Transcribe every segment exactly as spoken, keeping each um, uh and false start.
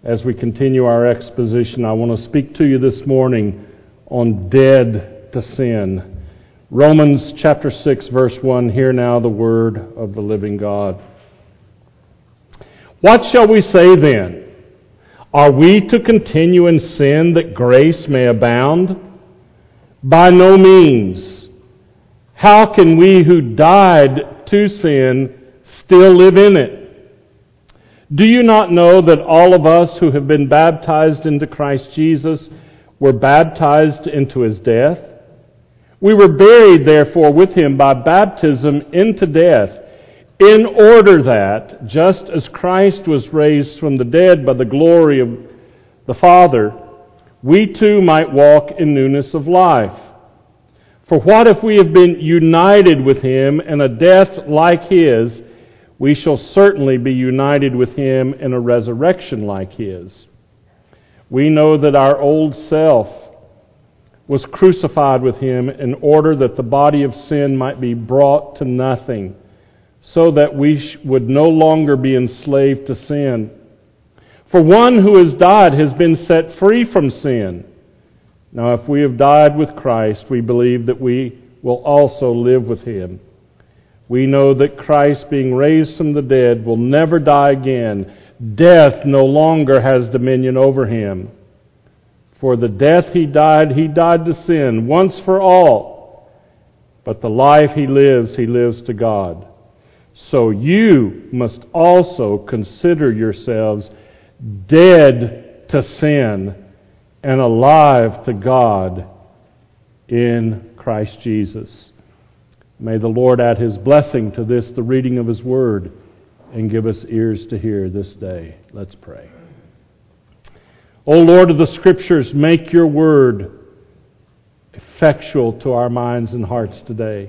As we continue our exposition, I want to speak to you this morning on dead to sin. Romans chapter six, verse one, hear now the word of the living God. What shall we say then? Are we to continue in sin that grace may abound? By no means. How can we who died to sin still live in it? Do you not know that all of us who have been baptized into Christ Jesus were baptized into His death? We were buried, therefore, with Him by baptism into death, in order that, just as Christ was raised from the dead by the glory of the Father, we too might walk in newness of life. For what if we have been united with Him in a death like His, we shall certainly be united with Him in a resurrection like His. We know that our old self was crucified with Him in order that the body of sin might be brought to nothing, so that we would no longer be enslaved to sin. For one who has died has been set free from sin. Now if we have died with Christ, we believe that we will also live with Him. We know that Christ, being raised from the dead, will never die again. Death no longer has dominion over Him. For the death He died, He died to sin, once for all. But the life He lives, He lives to God. So you must also consider yourselves dead to sin and alive to God in Christ Jesus. May the Lord add His blessing to this, the reading of His Word, and give us ears to hear this day. Let's pray. O Lord of the Scriptures, make Your Word effectual to our minds and hearts today.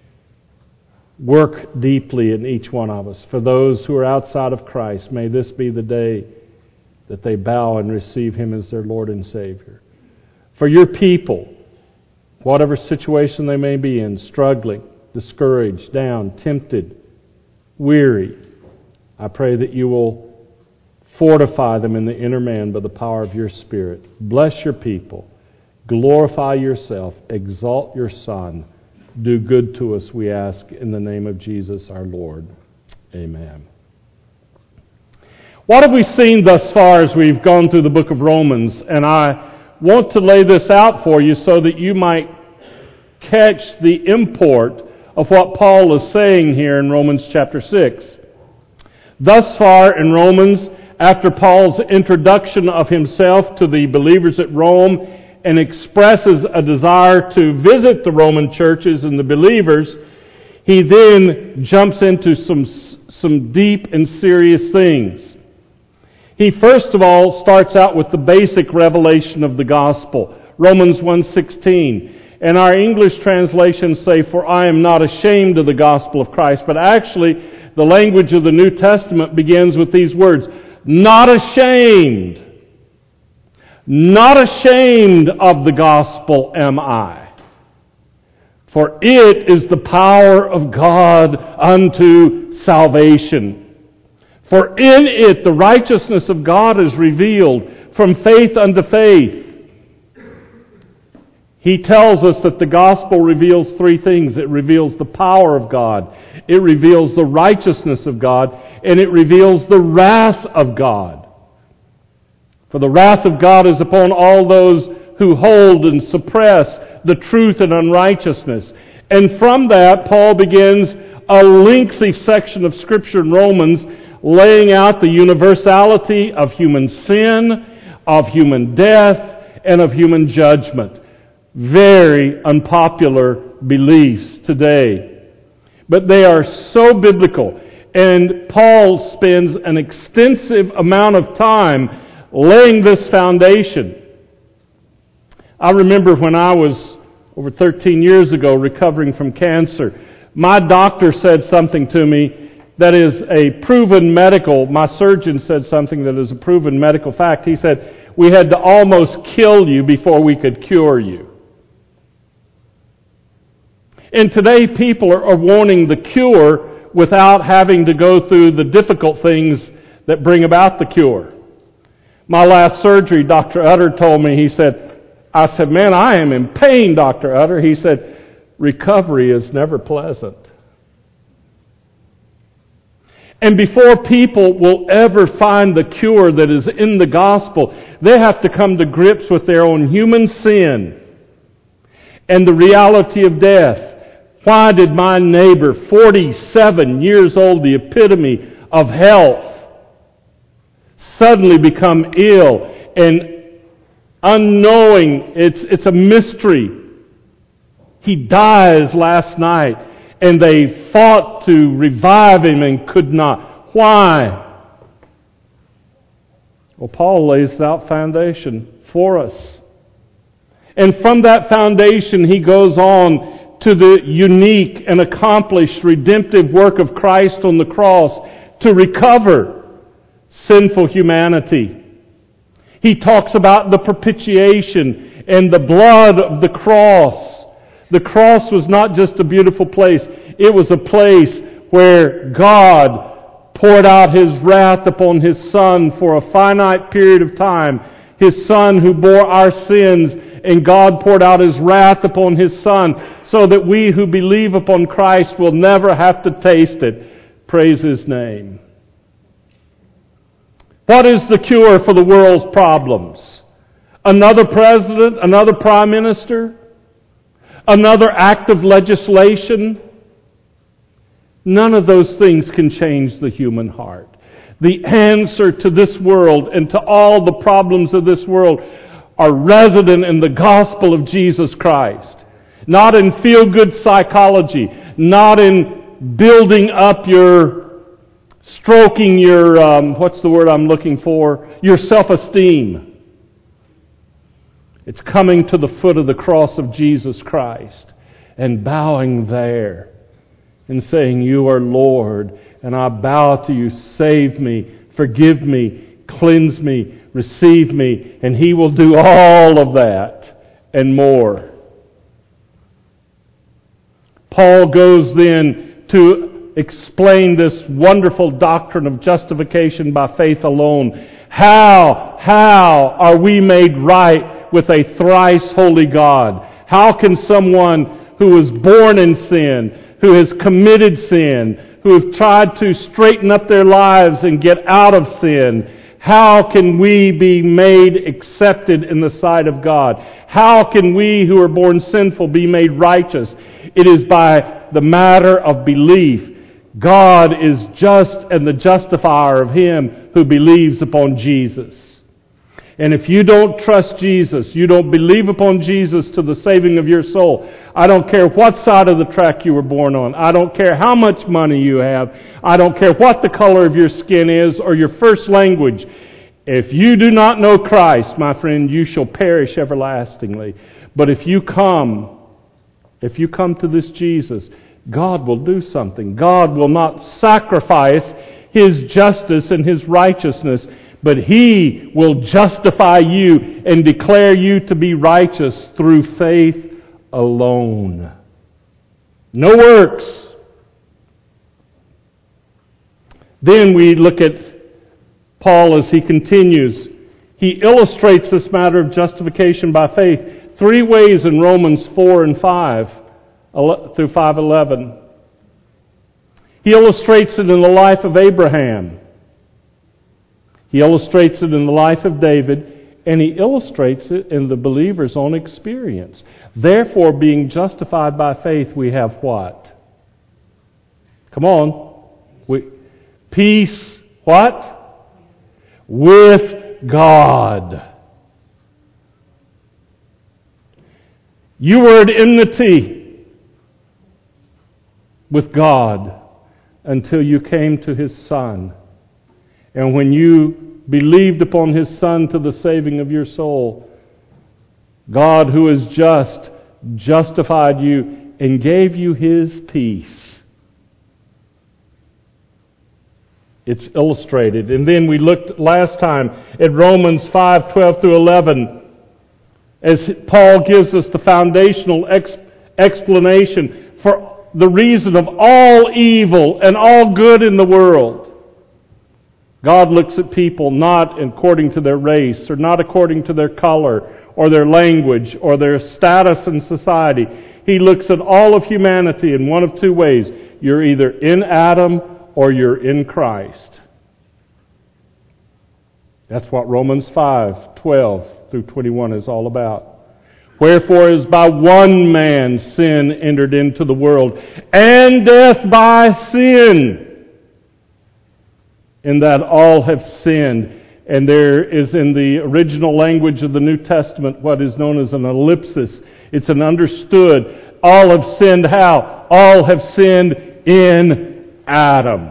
Work deeply in each one of us. For those who are outside of Christ, may this be the day that they bow and receive Him as their Lord and Savior. For Your people, whatever situation they may be in, struggling, discouraged, down, tempted, weary, I pray that You will fortify them in the inner man by the power of Your Spirit. Bless Your people. Glorify Yourself. Exalt Your Son. Do good to us, we ask, in the name of Jesus our Lord. Amen. What have we seen thus far as we've gone through the book of Romans? And I want to lay this out for you so that you might catch the import of what Paul is saying here in Romans chapter six. Thus far in Romans, after Paul's introduction of himself to the believers at Rome and expresses a desire to visit the Roman churches and the believers, he then jumps into some, some deep and serious things. He first of all starts out with the basic revelation of the gospel. Romans one sixteen. And our English translations say, "For I am not ashamed of the gospel of Christ." But actually, the language of the New Testament begins with these words, "Not ashamed. Not ashamed of the gospel am I. For it is the power of God unto salvation. For in it the righteousness of God is revealed from faith unto faith." He tells us that the gospel reveals three things. It reveals the power of God, it reveals the righteousness of God, and it reveals the wrath of God. For the wrath of God is upon all those who hold and suppress the truth and unrighteousness. And from that, Paul begins a lengthy section of Scripture in Romans laying out the universality of human sin, of human death, and of human judgment. Very unpopular beliefs today. But they are so biblical. And Paul spends an extensive amount of time laying this foundation. I remember when I was over thirteen years ago recovering from cancer, my doctor said something to me that is a proven medical, my surgeon said something that is a proven medical fact. He said, "We had to almost kill you before we could cure you." And today people are, are wanting the cure without having to go through the difficult things that bring about the cure. My last surgery, Doctor Utter told me, he said, I said, man, I am in pain, Doctor Utter. He said, recovery is never pleasant. And before people will ever find the cure that is in the gospel, they have to come to grips with their own human sin and the reality of death. Why did my neighbor, forty-seven years old, the epitome of health, suddenly become ill and unknowing? It's, it's a mystery. He dies last night, and they fought to revive him and could not. Why? Well, Paul lays out foundation for us. And from that foundation, he goes on to the unique and accomplished redemptive work of Christ on the cross to recover sinful humanity. He talks about the propitiation and the blood of the cross. The cross was not just a beautiful place. It was a place where God poured out His wrath upon His Son for a finite period of time. His Son who bore our sins, and God poured out His wrath upon His Son so that we who believe upon Christ will never have to taste it. Praise His name. What is the cure for the world's problems? Another president? Another prime minister? Another act of legislation? None of those things can change the human heart. The answer to this world and to all the problems of this world are resident in the gospel of Jesus Christ. Not in feel-good psychology. Not in building up your, stroking your, um, what's the word I'm looking for? Your self-esteem. It's coming to the foot of the cross of Jesus Christ and bowing there and saying, You are Lord, and I bow to You. Save me, forgive me, cleanse me, receive me, and He will do all of that and more. Paul goes then to explain this wonderful doctrine of justification by faith alone. How, how are we made right with a thrice holy God? How can someone who was born in sin, who has committed sin, who have tried to straighten up their lives and get out of sin, how can we be made accepted in the sight of God? How can we who are born sinful be made righteous? It is by the matter of belief. God is just and the justifier of him who believes upon Jesus. And if you don't trust Jesus, you don't believe upon Jesus to the saving of your soul, I don't care what side of the track you were born on. I don't care how much money you have. I don't care what the color of your skin is or your first language. If you do not know Christ, my friend, you shall perish everlastingly. But if you come, if you come to this Jesus, God will do something. God will not sacrifice His justice and His righteousness, but He will justify you and declare you to be righteous through faith alone. No works. Then we look at Paul as he continues. He illustrates this matter of justification by faith three ways in Romans four and five through five eleven. He illustrates it in the life of Abraham. He illustrates it in the life of David, and he illustrates it in the believer's own experience. Therefore, being justified by faith, we have what? Come on. We, peace, what? With God. You were at enmity with God until you came to His Son. And when you believed upon His Son to the saving of your soul, God, who is just, justified you and gave you His peace. It's illustrated. And then we looked last time at Romans five, twelve through eleven, as Paul gives us the foundational ex- explanation for the reason of all evil and all good in the world. God looks at people not according to their race, or not according to their color, or their language, or their status in society. He looks at all of humanity in one of two ways. You're either in Adam or you're in Christ. That's what Romans five, twelve through twenty-one is all about. Wherefore is by one man sin entered into the world, and death by sin, in that all have sinned. And there is in the original language of the New Testament what is known as an ellipsis. It's an understood. All have sinned how? All have sinned in Adam.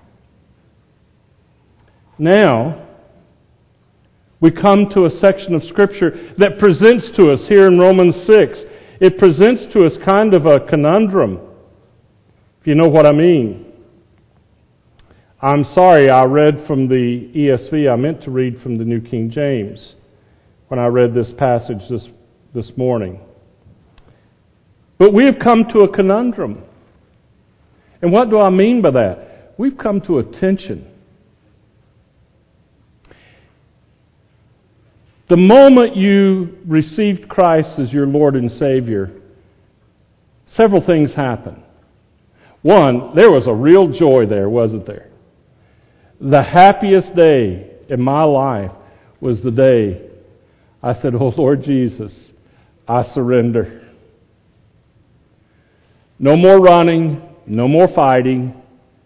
Now, we come to a section of Scripture that presents to us here in Romans six. It presents to us kind of a conundrum, if you know what I mean. I'm sorry I read from the E S V. I meant to read from the New King James when I read this passage this, this morning. But we have come to a conundrum. And what do I mean by that? We've come to a tension. The moment you received Christ as your Lord and Savior, several things happened. One, there was a real joy there, wasn't there? The happiest day in my life was the day I said, "Oh Lord Jesus, I surrender. No more running, no more fighting.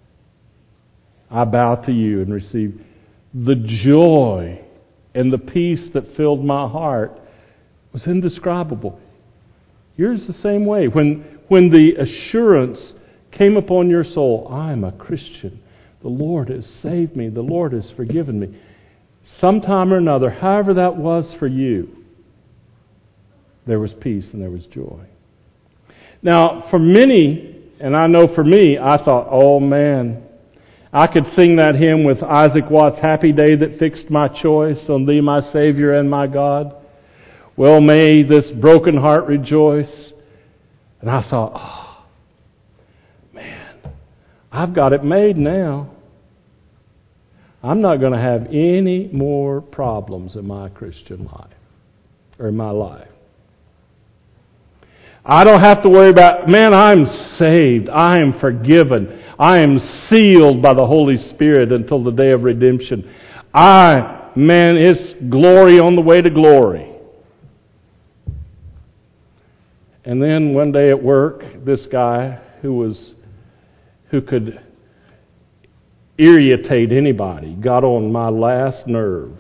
I bow to you," and receive the joy and the peace that filled my heart was indescribable. Yours the same way. When, when the assurance came upon your soul, I'm a Christian. The Lord has saved me. The Lord has forgiven me. Sometime or another, however that was for you, there was peace and there was joy. Now, for many, and I know for me, I thought, oh man, I could sing that hymn with Isaac Watts, "Happy day that fixed my choice on Thee, my Savior and my God. Well may this broken heart rejoice." And I thought, oh, man, I've got it made now. I'm not going to have any more problems in my Christian life, or in my life. I don't have to worry about, man, I'm saved. I am forgiven. I am sealed by the Holy Spirit until the day of redemption. I, man, it's glory on the way to glory. And then one day at work, this guy who was, who could irritate anybody got on my last nerve.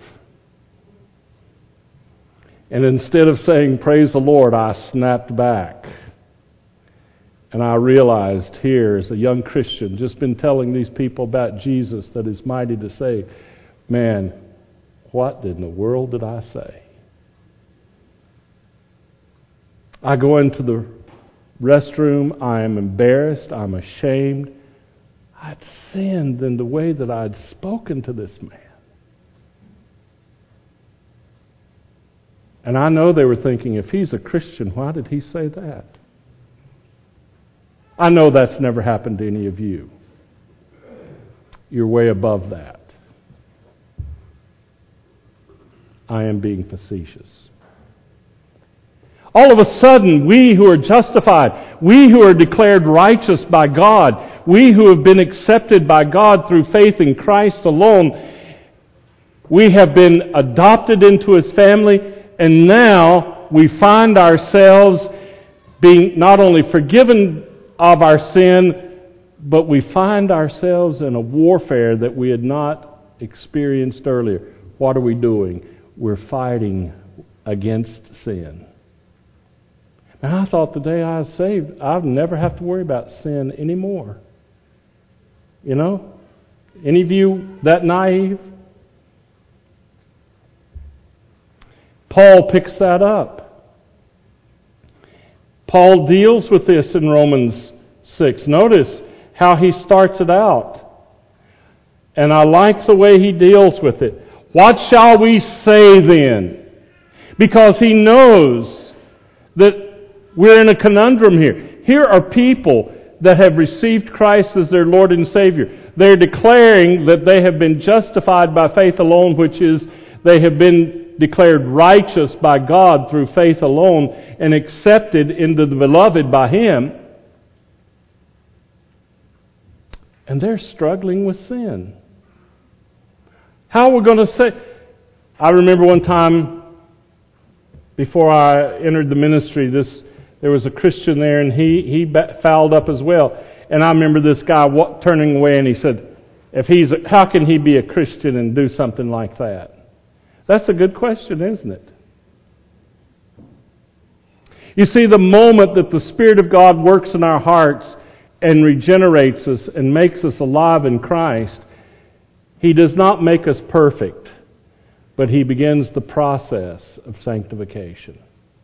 And instead of saying, "Praise the Lord," I snapped back. And I realized here, as a young Christian, just been telling these people about Jesus that is mighty to save, man, what in the world did I say? I go into the restroom, I am embarrassed, I'm ashamed. I'd sinned in the way that I'd spoken to this man. And I know they were thinking, if he's a Christian, why did he say that? I know that's never happened to any of you. You're way above that. I am being facetious. All of a sudden, we who are justified, we who are declared righteous by God, we who have been accepted by God through faith in Christ alone, we have been adopted into His family, and now we find ourselves being not only forgiven of our sin, but we find ourselves in a warfare that we had not experienced earlier. What are we doing? We're fighting against sin. And I thought the day I was saved, I'd never have to worry about sin anymore. You know? Any of you that naive? Paul picks that up. Paul deals with this in Romans six. Notice how he starts it out. And I like the way he deals with it. What shall we say then? Because he knows that we're in a conundrum here. Here are people that have received Christ as their Lord and Savior. They're declaring that they have been justified by faith alone, which is they have been declared righteous by God through faith alone and accepted into the beloved by Him. And they're struggling with sin. How are we going to say... I remember one time before I entered the ministry, this there was a Christian there, and he, he fouled up as well. And I remember this guy turning away, and he said, "If he's, a, how can he be a Christian and do something like that?" That's a good question, isn't it? You see, the moment that the Spirit of God works in our hearts and regenerates us and makes us alive in Christ, He does not make us perfect, but He begins the process of sanctification.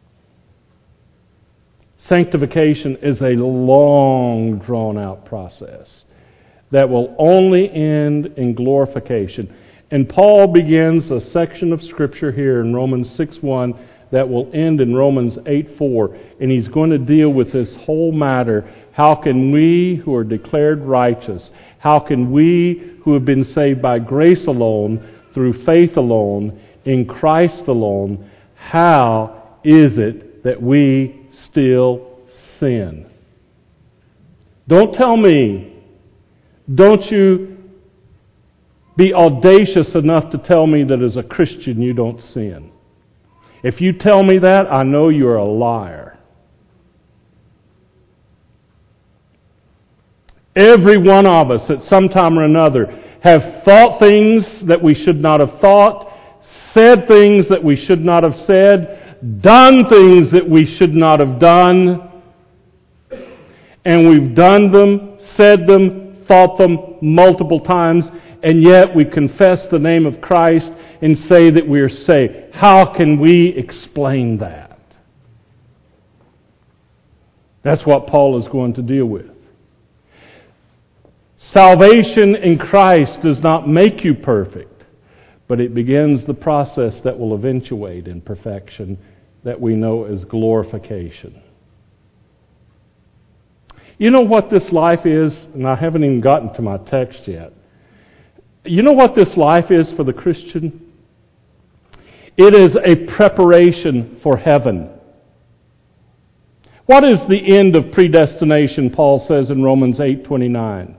Sanctification is a long, drawn-out process that will only end in glorification. And Paul begins a section of Scripture here in Romans six one that will end in Romans eight four. And he's going to deal with this whole matter. How can we who are declared righteous, how can we who have been saved by grace alone, through faith alone, in Christ alone, how is it that we still sin? Don't tell me, don't you be audacious enough to tell me that as a Christian you don't sin. If you tell me that, I know you're a liar. Every one of us at some time or another have thought things that we should not have thought, said things that we should not have said, done things that we should not have done, and we've done them, said them, thought them multiple times, and yet we confess the name of Christ and say that we are saved. How can we explain that? That's what Paul is going to deal with. Salvation in Christ does not make you perfect, but it begins the process that will eventuate in perfection that we know as glorification. You know what this life is? And I haven't even gotten to my text yet. You know what this life is for the Christian? It is a preparation for heaven. What is the end of predestination, Paul says in Romans eight twenty-nine?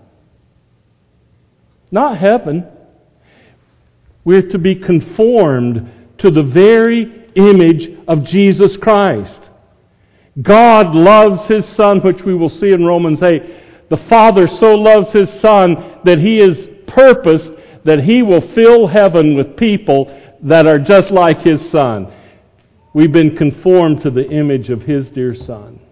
Not heaven. We're to be conformed to the very image of Jesus Christ. God loves His Son, which we will see in Romans eight. The Father so loves His Son that He has purposed that He will fill heaven with people that are just like His Son. We've been conformed to the image of His dear Son.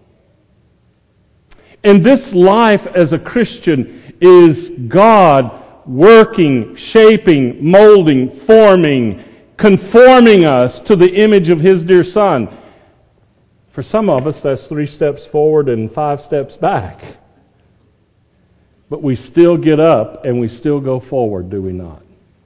And this life as a Christian is God working, shaping, molding, forming, conforming us to the image of His dear Son. For some of us, that's three steps forward and five steps back. But we still get up and we still go forward, do we not?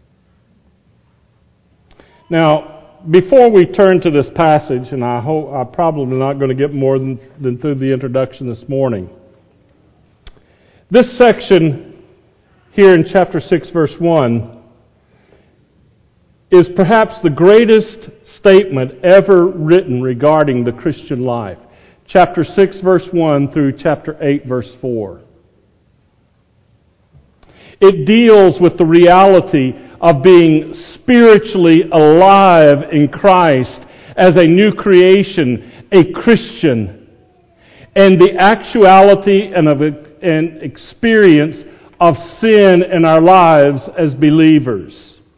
Now, before we turn to this passage, and I hope I'm probably not going to get more than, than through the introduction this morning. This section here in chapter six, verse one, is perhaps the greatest statement ever written regarding the Christian life. Chapter six, verse one through chapter eight, verse four. It deals with the reality of being spiritually alive in Christ as a new creation, a Christian, and the actuality and of an experience of sin in our lives as believers.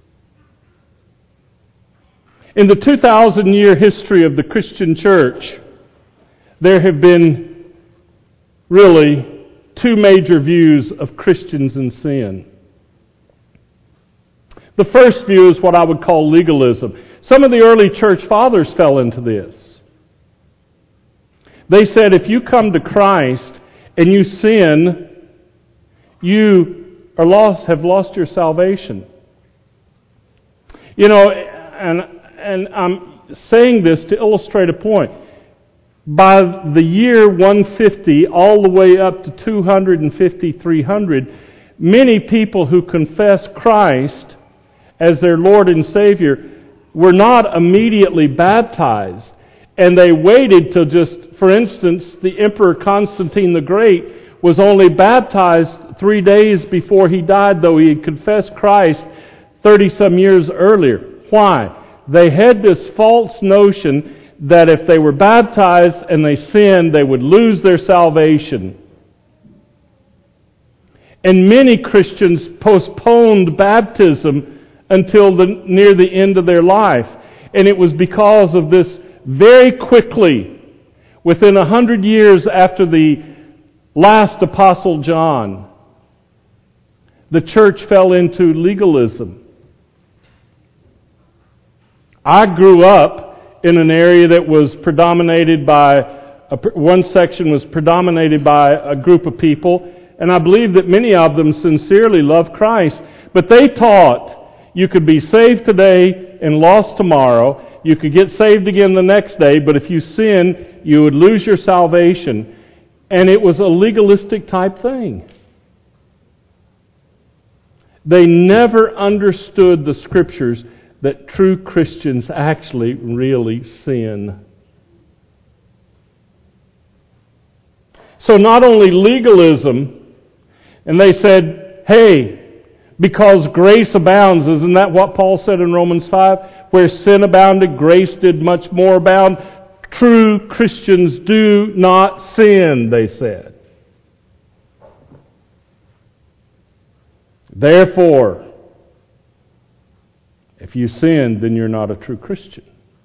In the two thousand year history of the Christian church, there have been really two major views of Christians and sin. The first view is what I would call legalism. Some of the early church fathers fell into this. They said if you come to Christ and you sin, you are lost, have lost your salvation. You know, and and I'm saying this to illustrate a point. By the year one fifty, all the way up to two fifty, three hundred, many people who confess Christ as their Lord and Savior were not immediately baptized. And they waited till just, for instance, the Emperor Constantine the Great was only baptized three days before he died, though he had confessed Christ thirty-some years earlier. Why? They had this false notion that if they were baptized and they sinned, they would lose their salvation. And many Christians postponed baptism until the, near the end of their life. And it was because of this very quickly, within a hundred years after the last Apostle John, the church fell into legalism. I grew up in an area that was predominated by, a, one section was predominated by a group of people, and I believe that many of them sincerely loved Christ. But they taught you could be saved today and lost tomorrow. You could get saved again the next day, but if you sin, you would lose your salvation. And it was a legalistic type thing. They never understood the Scriptures that true Christians actually really sin. So not only legalism, and they said, hey, because grace abounds, isn't that what Paul said in Romans five? Where sin abounded, grace did much more abound. True Christians do not sin, they said. Therefore, if you sin, then you're not a true Christian.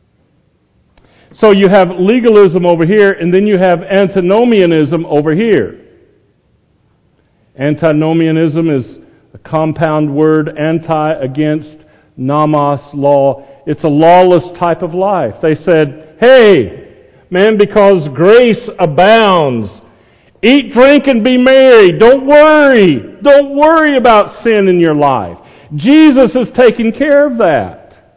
So you have legalism over here, and then you have antinomianism over here. Antinomianism is a compound word, anti, against, nomos, law. It's a lawless type of life. They said, hey, man, because grace abounds, eat, drink, and be merry. Don't worry. Don't worry about sin in your life. Jesus has taken care of that.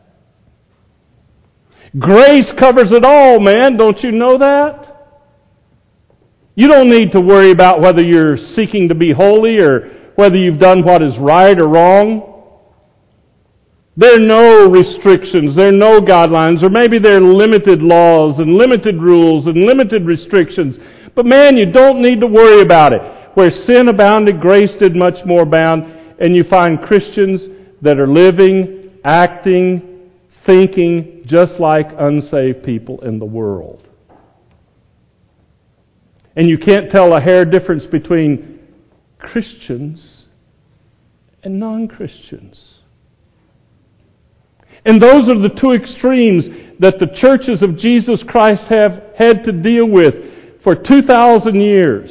Grace covers it all, man. Don't you know that? You don't need to worry about whether you're seeking to be holy or whether you've done what is right or wrong. There are no restrictions, there are no guidelines, or maybe there are limited laws and limited rules and limited restrictions. But man, you don't need to worry about it. Where sin abounded, grace did much more abound. And you find Christians that are living, acting, thinking just like unsaved people in the world. And you can't tell a hair difference between Christians and non-Christians. And those are the two extremes that the churches of Jesus Christ have had to deal with for two thousand years.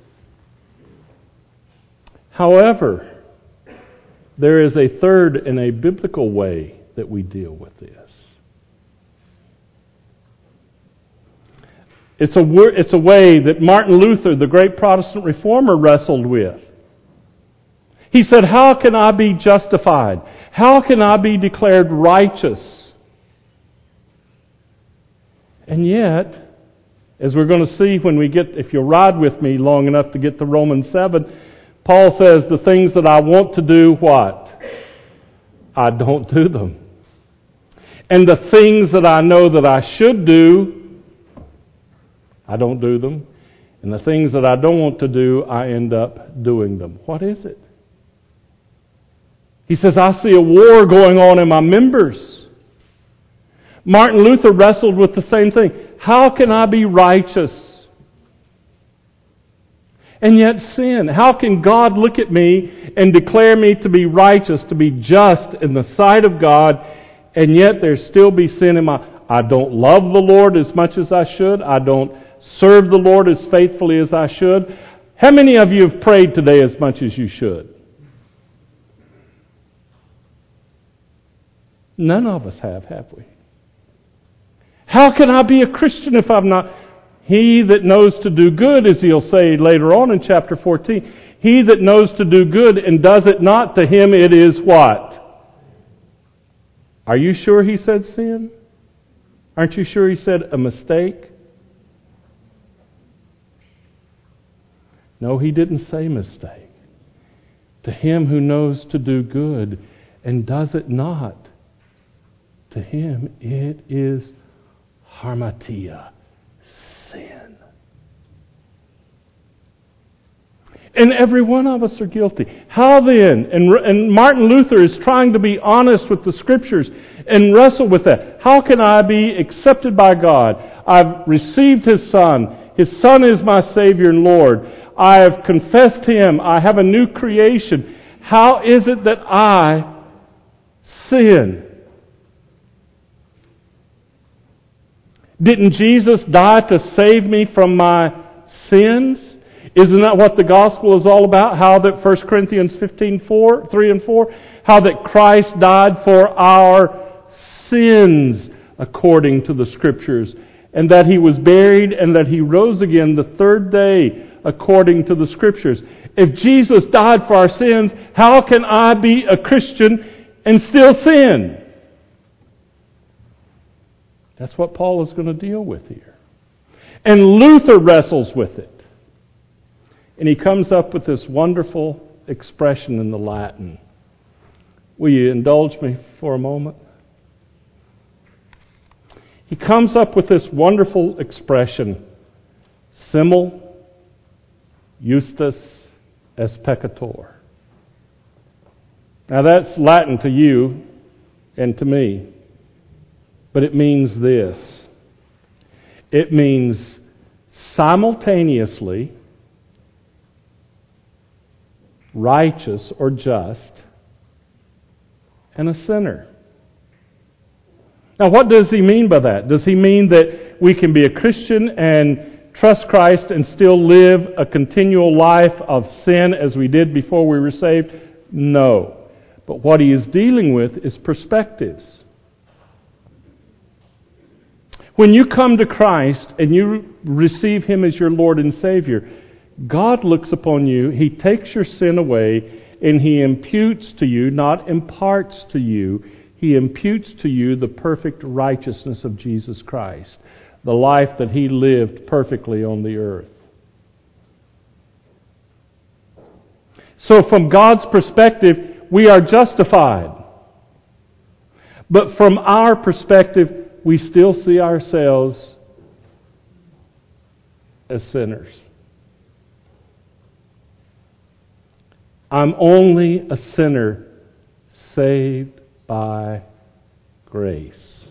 However, there is a third and a biblical way that we deal with this. It's a, it's a way that Martin Luther, the great Protestant reformer, wrestled with. He said, how can I be justified? How can I be declared righteous? And yet, as we're going to see when we get, if you'll ride with me long enough to get to Romans seven, Paul says, the things that I want to do, what? I don't do them. And the things that I know that I should do, I don't do them. And the things that I don't want to do, I end up doing them. What is it? He says, I see a war going on in my members. Martin Luther wrestled with the same thing. How can I be righteous and yet sin? How can God look at me and declare me to be righteous, to be just in the sight of God, and yet there still be sin in my... I don't love the Lord as much as I should. I don't serve the Lord as faithfully as I should. How many of you have prayed today as much as you should? None of us have, have we? How can I be a Christian if I'm not? He that knows to do good, as he'll say later on in chapter fourteen, he that knows to do good and does it not, to him it is what? Are you sure he said sin? Aren't you sure he said a mistake? No, he didn't say mistake. To him who knows to do good and does it not, to him it is harmatia, sin. And every one of us are guilty. How then? And, and Martin Luther is trying to be honest with the Scriptures and wrestle with that. How can I be accepted by God? I've received His Son. His Son is my Savior and Lord. I have confessed Him. I have a new creation. How is it that I sin? Didn't Jesus die to save me from my sins? Isn't that what the gospel is all about? How that First Corinthians fifteen, four, three and four, how that Christ died for our sins according to the Scriptures, and that He was buried and that He rose again the third day according to the Scriptures. If Jesus died for our sins, how can I be a Christian and still sin? That's what Paul is going to deal with here. And Luther wrestles with it. And he comes up with this wonderful expression in the Latin. Will you indulge me for a moment? He comes up with this wonderful expression, simul justus es peccator. Now that's Latin to you and to me, but it means this. It means simultaneously righteous or just and a sinner. Now what does he mean by that? Does he mean that we can be a Christian and trust Christ and still live a continual life of sin as we did before we were saved? No. But what he is dealing with is perspectives. When you come to Christ and you receive Him as your Lord and Savior, God looks upon you, He takes your sin away, and He imputes to you, not imparts to you, He imputes to you the perfect righteousness of Jesus Christ, the life that He lived perfectly on the earth. So from God's perspective, we are justified. But from our perspective, we still see ourselves as sinners. I'm only a sinner saved by grace.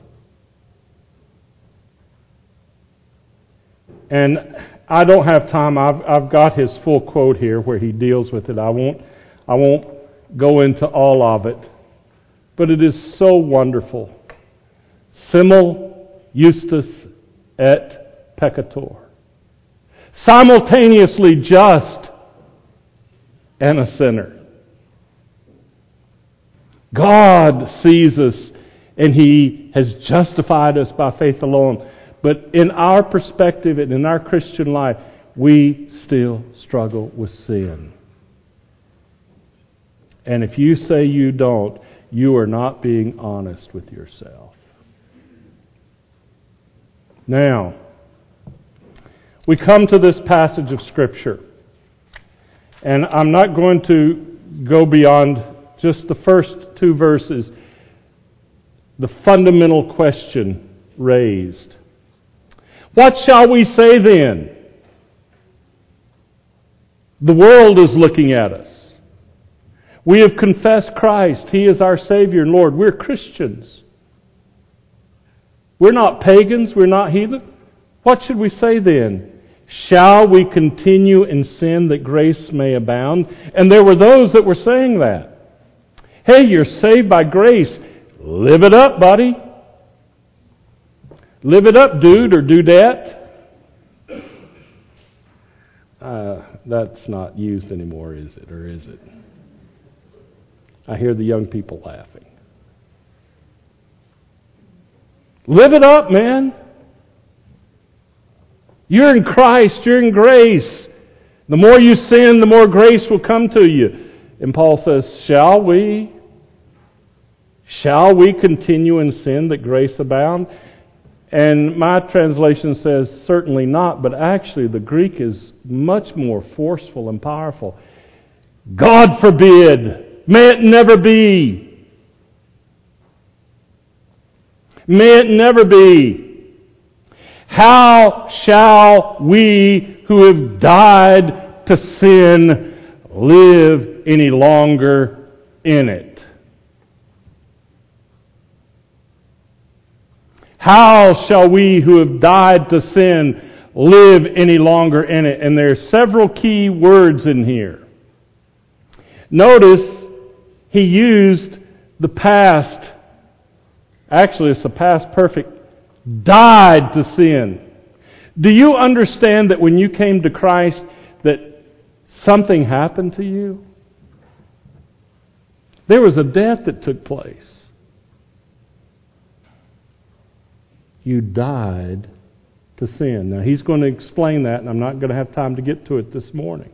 And I don't have time. I've, I've got his full quote here where he deals with it. I won't, I won't go into all of it. But it is so wonderful. Simul justus et peccator. Simultaneously just and a sinner. God sees us and He has justified us by faith alone. But in our perspective and in our Christian life, we still struggle with sin. And if you say you don't, you are not being honest with yourself. Now, we come to this passage of Scripture. And I'm not going to go beyond just the first two verses. The fundamental question raised. What shall we say then? The world is looking at us. We have confessed Christ. He is our Savior and Lord. We're Christians. We're not pagans. We're not heathen. What should we say then? Shall we continue in sin that grace may abound? And there were those that were saying that. Hey, you're saved by grace. Live it up, buddy. Live it up, dude or dudette. Uh, that's not used anymore, is it? Or is it? I hear the young people laughing. Live it up, man. You're in Christ. You're in grace. The more you sin, the more grace will come to you. And Paul says, shall we? Shall we continue in sin that grace abound? And my translation says, certainly not. But actually, the Greek is much more forceful and powerful. God forbid. May it never be. May it never be. How shall we who have died to sin live any longer in it? How shall we who have died to sin live any longer in it? And there are several key words in here. Notice he used the past, actually it's the past perfect, died to sin. Do you understand that when you came to Christ that something happened to you? There was a death that took place. You died to sin. Now he's going to explain that, and I'm not going to have time to get to it this morning.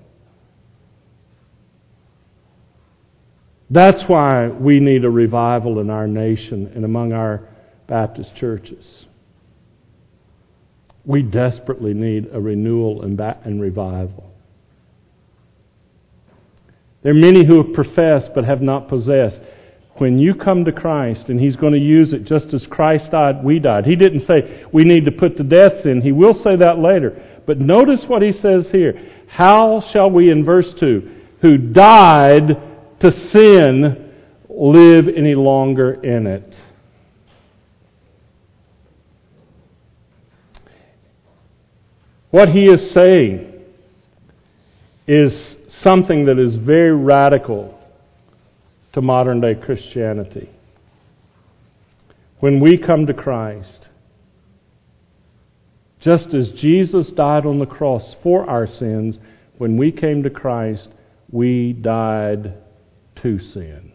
That's why we need a revival in our nation and among our Baptist churches. We desperately need a renewal and, ba- and revival. There are many who have professed but have not possessed. When you come to Christ, and He's going to use it just as Christ died, we died. He didn't say we need to put the deaths in. He will say that later. But notice what He says here. How shall we, in verse two, who died to sin, live any longer in it? What he is saying is something that is very radical to modern day Christianity. When we come to Christ, just as Jesus died on the cross for our sins, when we came to Christ, we died to sin.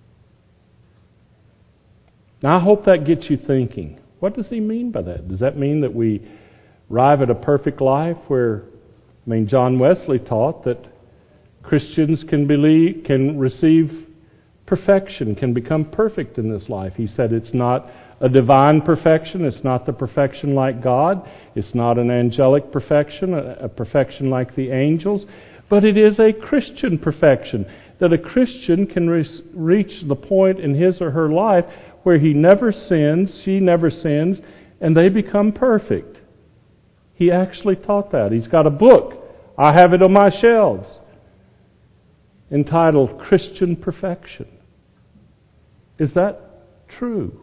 Now I hope that gets you thinking. What does he mean by that? Does that mean that we arrive at a perfect life where, I mean, John Wesley taught that Christians can believe, can receive perfection, can become perfect in this life. He said it's not a divine perfection, it's not the perfection like God, it's not an angelic perfection, a, a perfection like the angels, but it is a Christian perfection, that a Christian can re- reach the point in his or her life where he never sins, she never sins, and they become perfect. He actually taught that. He's got a book. I have it on my shelves, entitled Christian Perfection. Is that true?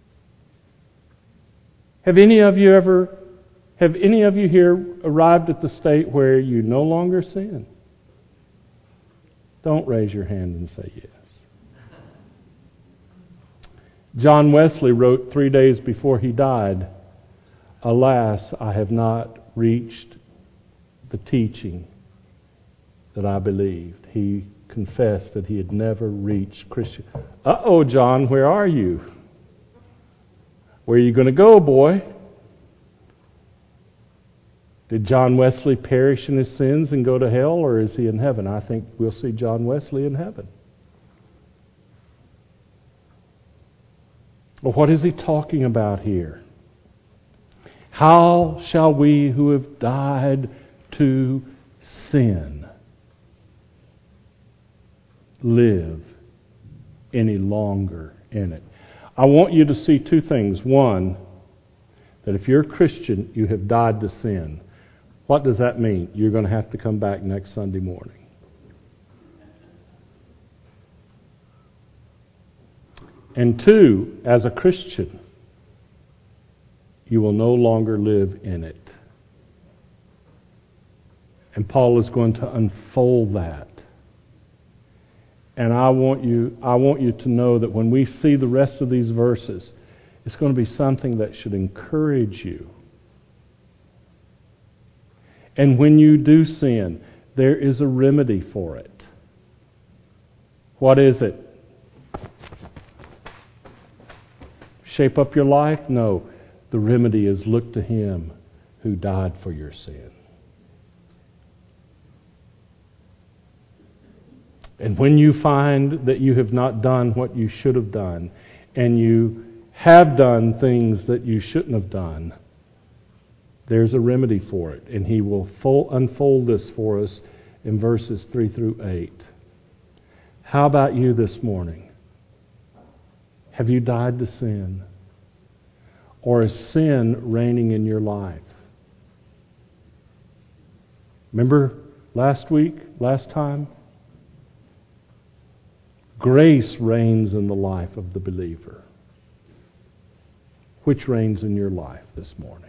Have any of you ever, have any of you here arrived at the state where you no longer sin? Don't raise your hand and say yes. John Wesley wrote three days before he died, "Alas, I have not reached the teaching that I believed." He confessed that he had never reached Christian. Uh-oh, John, where are you? Where are you going to go, boy? Did John Wesley perish in his sins and go to hell, or is he in heaven? I think we'll see John Wesley in heaven. Well, what is he talking about here? How shall we who have died to sin live any longer in it? I want you to see two things. One, that if you're a Christian, you have died to sin. What does that mean? You're going to have to come back next Sunday morning. And two, as a Christian, you will no longer live in it. And Paul is going to unfold that. And I want you, I want you to know that when we see the rest of these verses, it's going to be something that should encourage you. And when you do sin, there is a remedy for it. What is it? Shape up your life? No. The remedy is look to Him who died for your sin. And when you find that you have not done what you should have done, and you have done things that you shouldn't have done, there's a remedy for it. And he will full unfold this for us in verses three through eight. How about you this morning? Have you died to sin? Or is sin reigning in your life? Remember last week, last time? Grace reigns in the life of the believer. Which reigns in your life this morning?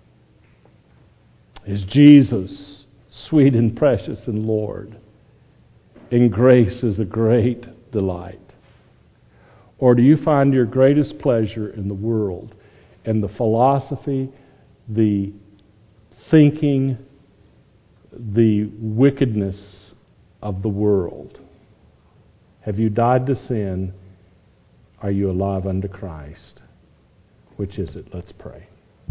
Is Jesus sweet and precious and Lord? And grace is a great delight? Or do you find your greatest pleasure in the world and the philosophy, the thinking, the wickedness of the world? Have you died to sin? Are you alive unto Christ? Which is it? Let's pray.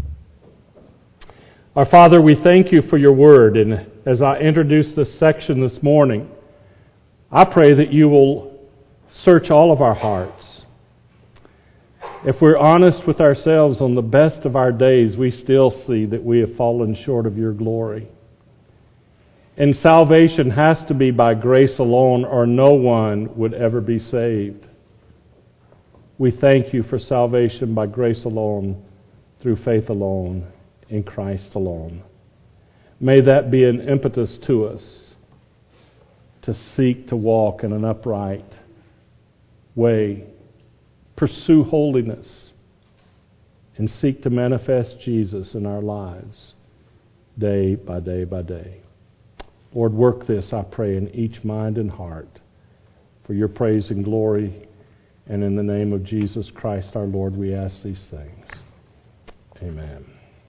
Our Father, we thank you for your word. And as I introduce this section this morning, I pray that you will search all of our hearts. If we're honest with ourselves on the best of our days, we still see that we have fallen short of your glory. And salvation has to be by grace alone, or no one would ever be saved. We thank you for salvation by grace alone, through faith alone, in Christ alone. May that be an impetus to us to seek to walk in an upright way, pursue holiness, and seek to manifest Jesus in our lives day by day by day. Lord, work this, I pray, in each mind and heart for your praise and glory. And in the name of Jesus Christ our Lord, we ask these things. Amen.